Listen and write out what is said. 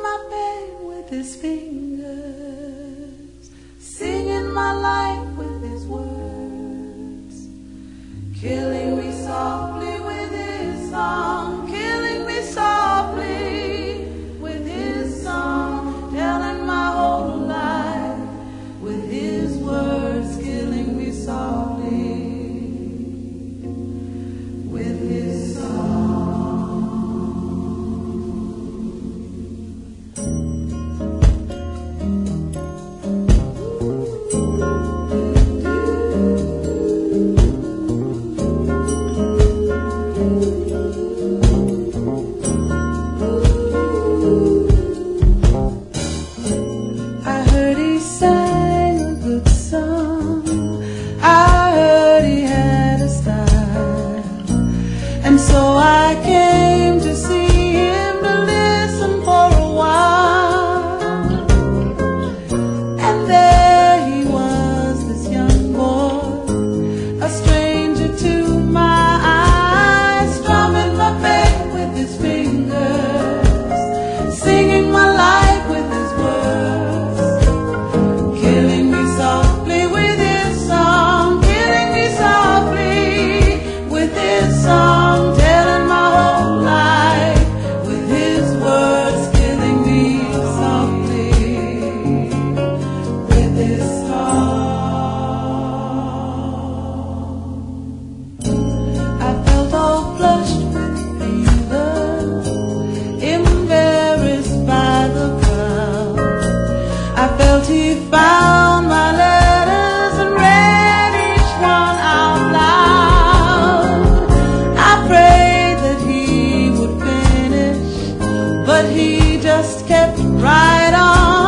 my pain with his fingers, singing my life with his words, killing me softly with his song, killing me softly with his song, telling my whole life with his words, killing me softly with his song. I heard he sang a good song, I heard he had a style, and so I came to see him to listen for a while. And there he was, this young boy, a stranger to my eyes, strumming my pain with his fingers, singing my life with his words, killing me softly with his song, killing me softly with his song, telling my whole life with his words, killing me softly with his song. I felt all flushed with fever, embarrassed by the crowd. I felt he found my letters and read each one out loud. I prayed that he would finish, but he just kept right on.